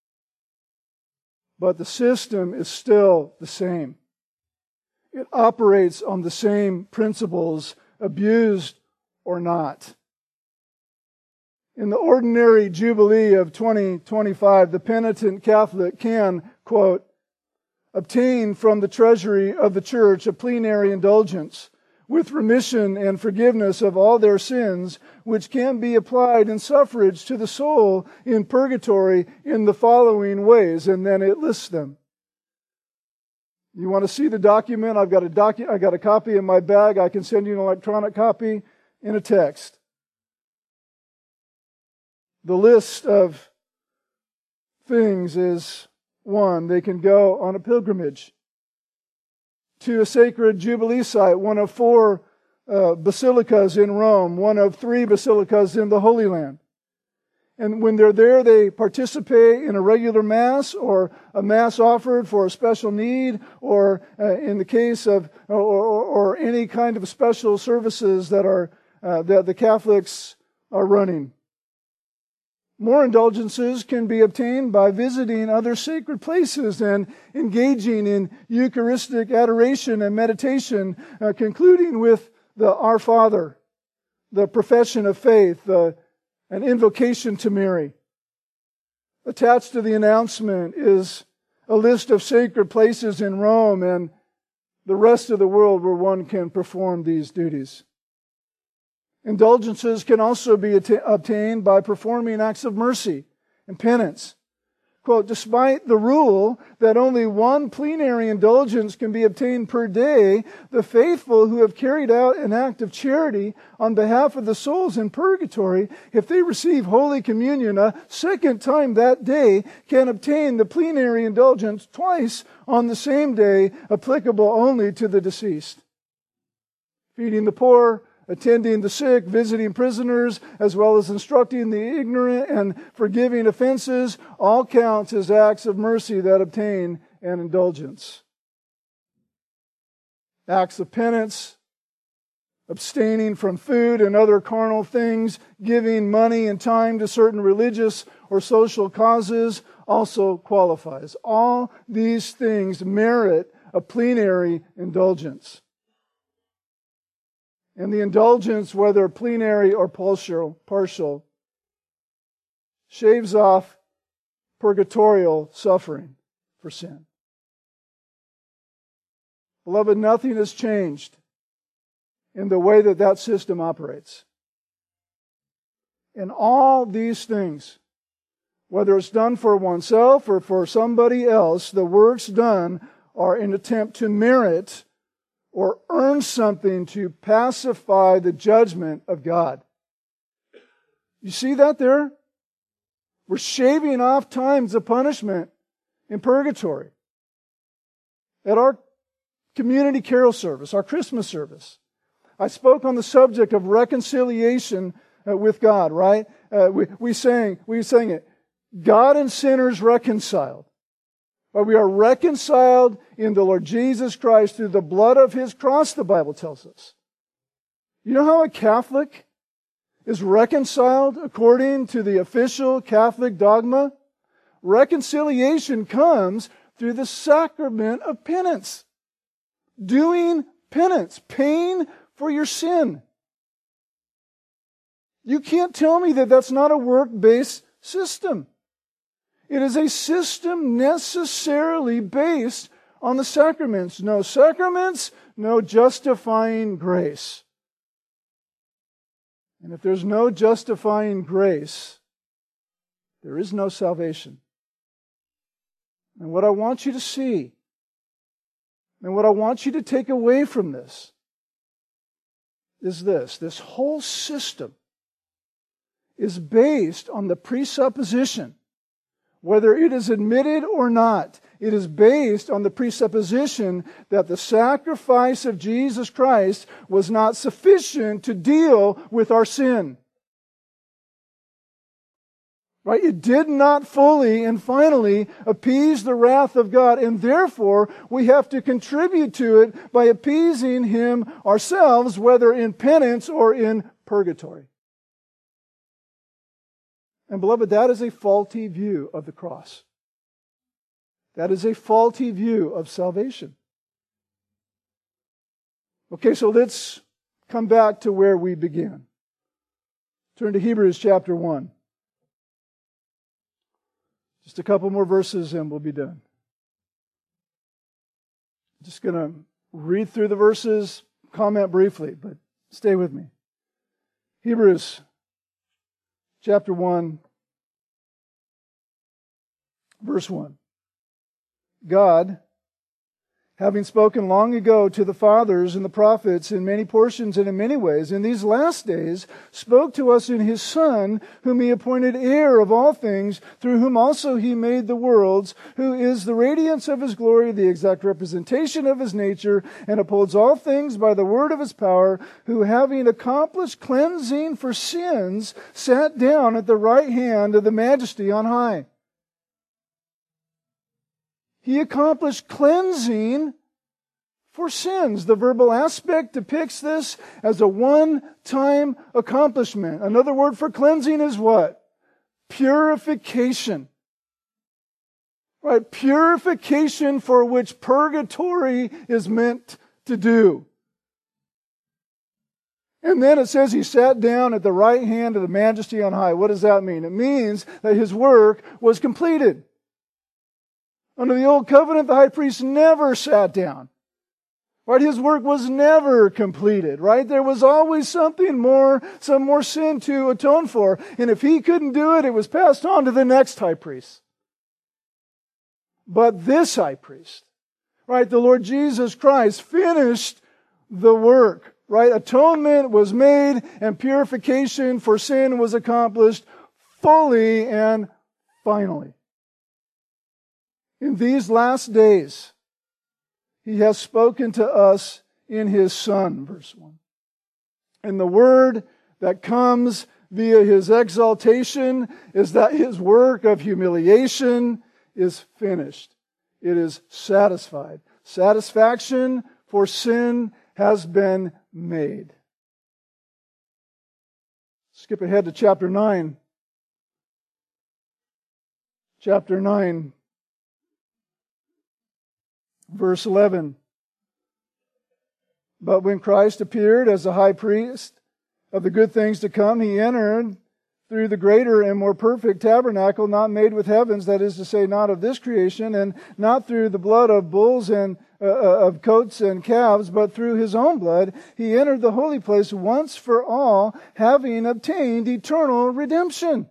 Speaker 1: But the system is still the same. It operates on the same principles, abused or not. In the ordinary Jubilee of 2025, the penitent Catholic can, quote, "obtain from the treasury of the Church a plenary indulgence with remission and forgiveness of all their sins, which can be applied in suffrage to the soul in purgatory in the following ways," and then it lists them. You want to see the document? I got a copy in my bag. I can send you an electronic copy in a text. The list of things is: 1, they can go on a pilgrimage to a sacred Jubilee site, one of 4 basilicas in Rome, one of 3 basilicas in the Holy Land. And when they're there, they participate in a regular Mass or a Mass offered for a special need, or in the case of, or any kind of special services that the Catholics are running. More indulgences can be obtained by visiting other sacred places and engaging in Eucharistic adoration and meditation, concluding with the Our Father, the profession of faith, an invocation to Mary. Attached to the announcement is a list of sacred places in Rome and the rest of the world where one can perform these duties. Indulgences can also be obtained by performing acts of mercy and penance. Quote, "Despite the rule that only 1 plenary indulgence can be obtained per day, the faithful who have carried out an act of charity on behalf of the souls in purgatory, if they receive Holy Communion a second time that day, can obtain the plenary indulgence twice on the same day, applicable only to the deceased." Feeding the poor, attending the sick, visiting prisoners, as well as instructing the ignorant and forgiving offenses, all counts as acts of mercy that obtain an indulgence. Acts of penance, abstaining from food and other carnal things, giving money and time to certain religious or social causes, also qualifies. All these things merit a plenary indulgence. And the indulgence, whether plenary or partial, shaves off purgatorial suffering for sin. Beloved, nothing has changed in the way that that system operates. And all these things, whether it's done for oneself or for somebody else, the works done are an attempt to merit or earn something to pacify the judgment of God. You see that there? We're shaving off times of punishment in purgatory. At our community carol service, our Christmas service, I spoke on the subject of reconciliation with God, right? We sang it. God and sinners reconciled. But we are reconciled in the Lord Jesus Christ through the blood of His cross, the Bible tells us. You know how a Catholic is reconciled according to the official Catholic dogma? Reconciliation comes through the sacrament of penance. Doing penance, paying for your sin. You can't tell me that that's not a work-based system. It is a system necessarily based on the sacraments. No sacraments, no justifying grace. And if there's no justifying grace, there is no salvation. And what I want you to see, and what I want you to take away from this, is this. This whole system is based on the presupposition, whether it is admitted or not, it is based on the presupposition that the sacrifice of Jesus Christ was not sufficient to deal with our sin. Right? It did not fully and finally appease the wrath of God, and therefore we have to contribute to it by appeasing Him ourselves, whether in penance or in purgatory. And beloved, that is a faulty view of the cross. That is a faulty view of salvation. Okay, so let's come back to where we began. Turn to Hebrews chapter 1. Just a couple more verses and we'll be done. Just going to read through the verses, comment briefly, but stay with me. Hebrews chapter 1, verse 1. God, having spoken long ago to the fathers and the prophets in many portions and in many ways, in these last days spoke to us in His Son, whom He appointed heir of all things, through whom also He made the worlds, who is the radiance of His glory, the exact representation of His nature, and upholds all things by the word of His power, who having accomplished cleansing for sins, sat down at the right hand of the Majesty on high. He accomplished cleansing for sins. The verbal aspect depicts this as a one-time accomplishment. Another word for cleansing is what? Purification. Right? Purification for which purgatory is meant to do. And then it says He sat down at the right hand of the Majesty on high. What does that mean? It means that His work was completed. Under the old covenant, the high priest never sat down. Right? His work was never completed. Right? There was always something more, some more sin to atone for. And if he couldn't do it, it was passed on to the next high priest. But this high priest, right, the Lord Jesus Christ, finished the work. Right? Atonement was made and purification for sin was accomplished fully and finally. In these last days, He has spoken to us in His Son, verse 1. And the word that comes via His exaltation is that His work of humiliation is finished. It is satisfied. Satisfaction for sin has been made. Skip ahead to chapter 9. Chapter 9. Verse 11. But when Christ appeared as the high priest of the good things to come, He entered through the greater and more perfect tabernacle, not made with heavens, that is to say, not of this creation, and not through the blood of bulls and of goats and calves, but through his own blood, he entered the holy place once for all, having obtained eternal redemption.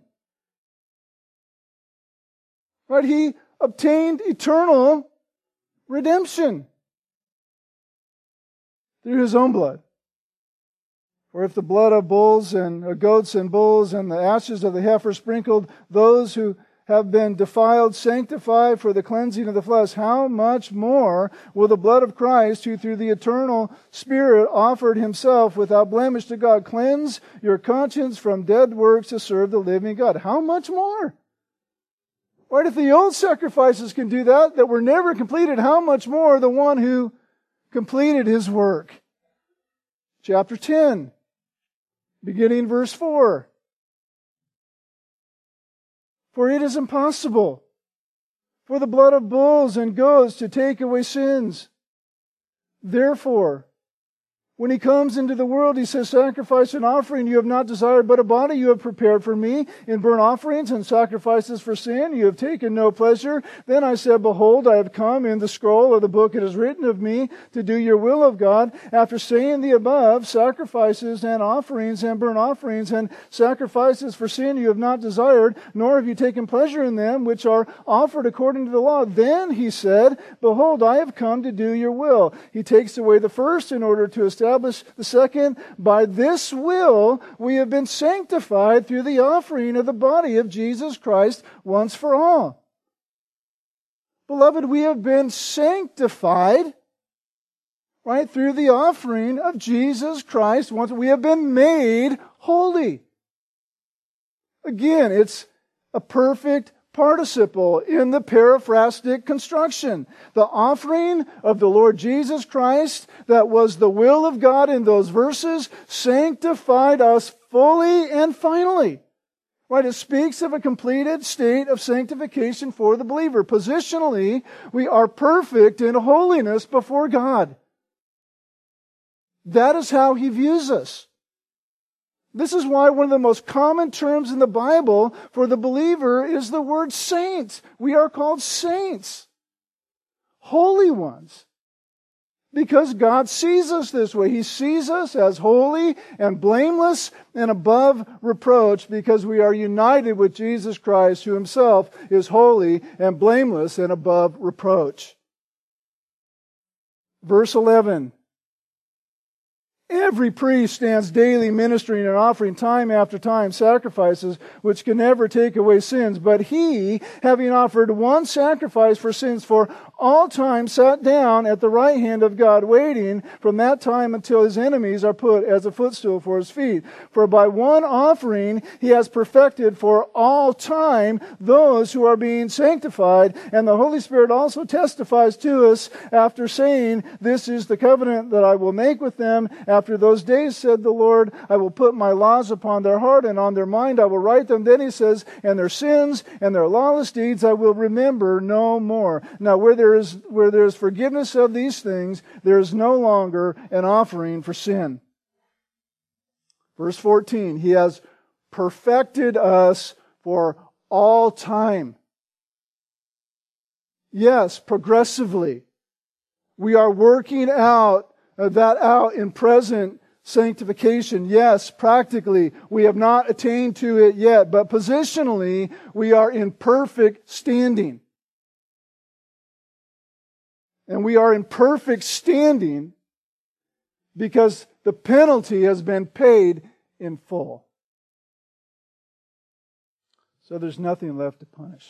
Speaker 1: Right? He obtained eternal redemption through his own blood. For if the blood of bulls and goats and bulls and the ashes of the heifer sprinkled those who have been defiled sanctify for the cleansing of the flesh, how much more will the blood of Christ, who through the eternal Spirit offered himself without blemish to God, cleanse your conscience from dead works to serve the living God? How much more? Right? If the old sacrifices can do that were never completed, how much more the one who completed his work? Chapter 10. Beginning verse 4. For it is impossible for the blood of bulls and goats to take away sins. Therefore, when he comes into the world, he says, sacrifice and offering you have not desired, but a body you have prepared for me. In burnt offerings and sacrifices for sin you have taken no pleasure. Then I said, behold, I have come. In the scroll of the book it is written of me to do your will of God. After saying the above, sacrifices and offerings and burnt offerings and sacrifices for sin you have not desired, nor have you taken pleasure in them, which are offered according to the law. Then he said, behold, I have come to do your will. He takes away the first in order to establish the second. By this will we have been sanctified through the offering of the body of Jesus Christ once for all. Beloved, we have been sanctified, right, through the offering of Jesus Christ once. We have been made holy. Again, it's a perfect participle in the periphrastic construction. The offering of the Lord Jesus Christ, that was the will of God in those verses, sanctified us fully and finally. Right? It speaks of a completed state of sanctification for the believer. Positionally, we are perfect in holiness before God. That is how He views us. This is why one of the most common terms in the Bible for the believer is the word saint. We are called saints, holy ones, because God sees us this way. He sees us as holy and blameless and above reproach because we are united with Jesus Christ, who Himself is holy and blameless and above reproach. Verse 11. Every priest stands daily ministering and offering time after time sacrifices which can never take away sins. But He, having offered one sacrifice for sins for all time, sat down at the right hand of God, waiting from that time until His enemies are put as a footstool for His feet. For by one offering He has perfected for all time those who are being sanctified. And the Holy Spirit also testifies to us after saying, this is the covenant that I will make with them after those days, said the Lord. I will put my laws upon their heart, and on their mind I will write them. Then He says, and their sins and their lawless deeds I will remember no more. Now where there is forgiveness of these things, there is no longer an offering for sin. Verse 14, He has perfected us for all time. Yes, progressively. We are working that out in present sanctification. Yes, practically, we have not attained to it yet, but positionally, we are in perfect standing. And we are in perfect standing because the penalty has been paid in full. So there's nothing left to punish,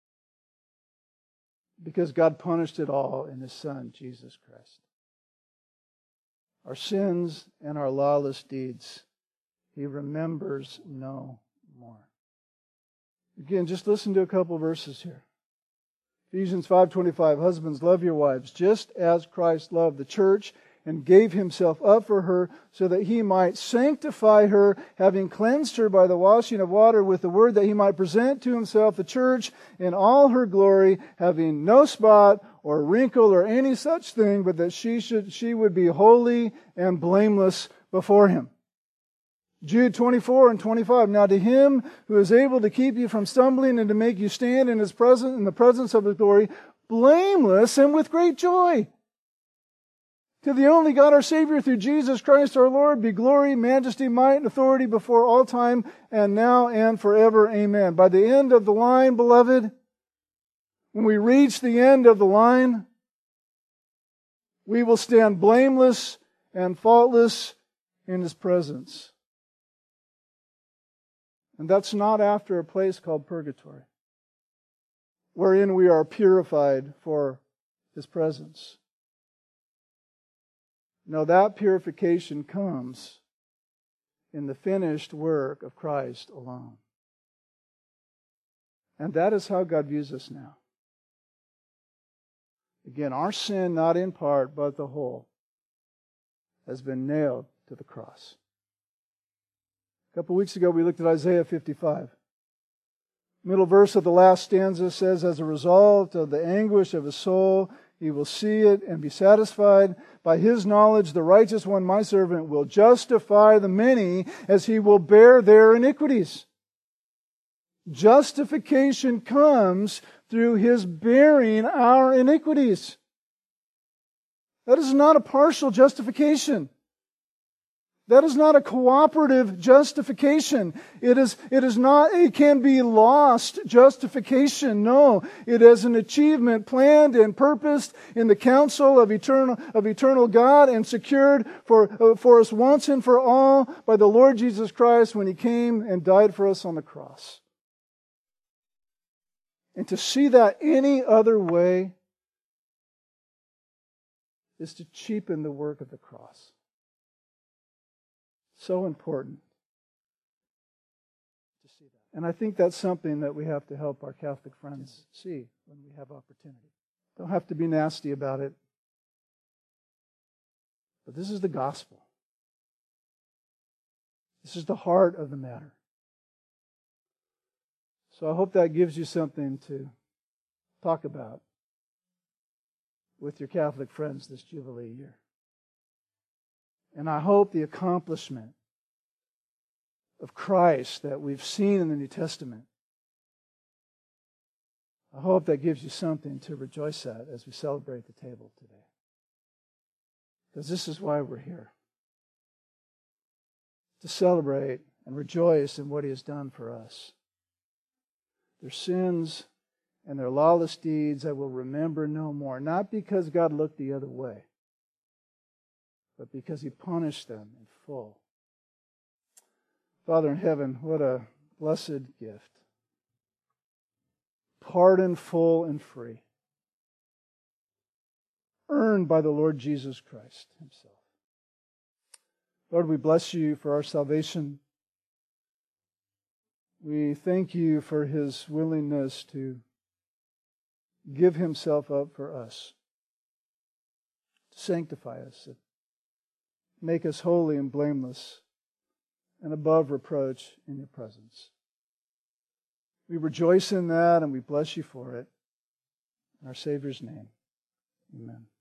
Speaker 1: because God punished it all in His Son, Jesus Christ. Our sins and our lawless deeds, He remembers no more. Again, just listen to a couple verses here. Ephesians 5:25, husbands, love your wives, just as Christ loved the church and gave Himself up for her, so that He might sanctify her, having cleansed her by the washing of water with the word, that He might present to Himself the church in all her glory, having no spot or wrinkle or any such thing, but that she would be holy and blameless before Him. Jude 24 and 25. Now to Him who is able to keep you from stumbling and to make you stand in His presence, in the presence of His glory, blameless and with great joy. To the only God our Savior through Jesus Christ our Lord be glory, majesty, might, and authority before all time and now and forever. Amen. By the end of the line, beloved, when we reach the end of the line, we will stand blameless and faultless in His presence. And that's not after a place called purgatory, wherein we are purified for His presence. No, that purification comes in the finished work of Christ alone. And that is how God views us now. Again, our sin, not in part, but the whole, has been nailed to the cross. A couple weeks ago, we looked at Isaiah 55. Middle verse of the last stanza says, as a result of the anguish of his soul, he will see it and be satisfied. By his knowledge, the righteous one, my servant, will justify the many as he will bear their iniquities. Justification comes through his bearing our iniquities. That is not a partial justification. That is not a cooperative justification. It can be lost justification. No, it is an achievement planned and purposed in the counsel of eternal God and secured for us once and for all by the Lord Jesus Christ when He came and died for us on the cross. And to see that any other way is to cheapen the work of the cross. So important to see that. And I think that's something that we have to help our Catholic friends see when we have opportunity. Don't have to be nasty about it. But this is the gospel. This is the heart of the matter. So I hope that gives you something to talk about with your Catholic friends this Jubilee year. And I hope the accomplishment of Christ that we've seen in the New Testament, I hope that gives you something to rejoice at as we celebrate the table today. Because this is why we're here. To celebrate and rejoice in what He has done for us. Their sins and their lawless deeds I will remember no more. Not because God looked the other way, but because He punished them in full. Father in heaven, what a blessed gift. Pardon full and free. Earned by the Lord Jesus Christ Himself. Lord, we bless You for our salvation. We thank You for His willingness to give Himself up for us, to sanctify us, to make us holy and blameless and above reproach in Your presence. We rejoice in that and we bless You for it. In our Savior's name, amen.